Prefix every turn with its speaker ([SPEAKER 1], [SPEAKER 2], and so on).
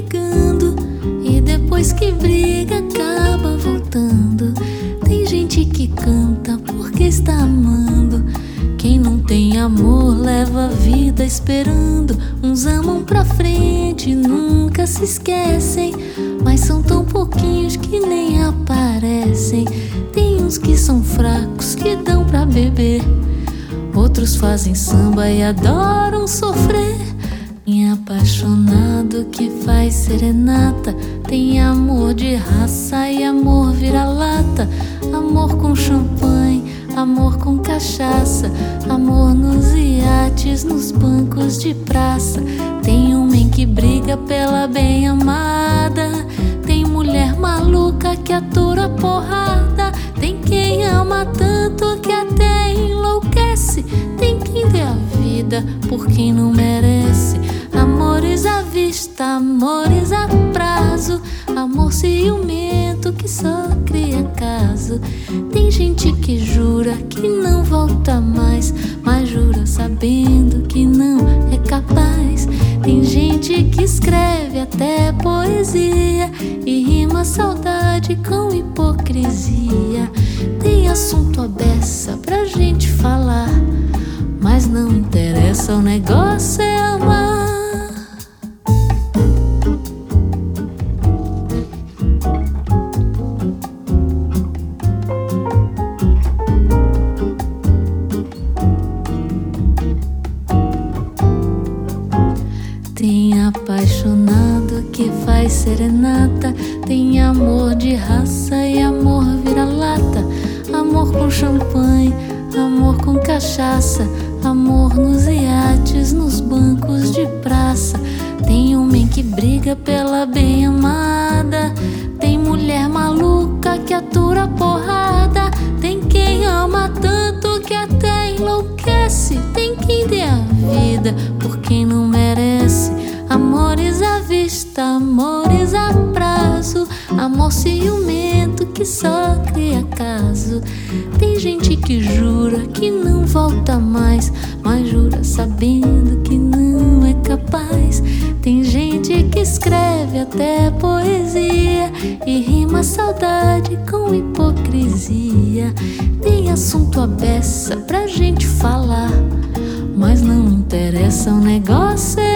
[SPEAKER 1] brigando e depois que briga acaba voltando. Tem gente que canta porque está amando. Quem não tem amor leva a vida esperando. Uns amam pra frente, nunca se esquecem, mas são tão pouquinhos que nem aparecem. Tem uns que são fracos, que dão pra beber. Outros fazem samba e adoram sofrer. Tem apaixonado que faz serenata. Tem amor de raça e amor vira-lata. Amor com champanhe, amor com cachaça. Amor nos iates, nos bancos de praça. Tem homem que briga pela bem amada. Tem mulher maluca que atura porrada. Tem quem ama tanto que até enlouquece. Tem quem dê a vida por quem não merece. Amores à vista, amores a prazo. Amor ciumento que só cria caso. Tem gente que jura que não volta mais, mas jura sabendo que não é capaz. Tem gente que escreve até poesia e rima saudade com hipocrisia. Tem assunto à beça pra gente falar, mas não interessa, o negócio é amar. Tem apaixonado que faz serenata. Tem amor de raça e amor vira-lata. Amor com champanhe, amor com cachaça. Amor nos iates, nos bancos de praça. Tem homem que briga pela bem amada. Tem mulher maluca que atura porrada. Tem quem ama tanto que até enlouquece. Tem quem dê a vida por quem não merece. Amores à vista, amores a prazo. Amor ciumento que só cria caso. Tem gente que jura que não volta mais, mas jura sabendo que não é capaz. Tem gente que escreve até poesia e rima saudade com hipocrisia. Tem assunto à beça pra gente falar, mas não interessa, o negócio é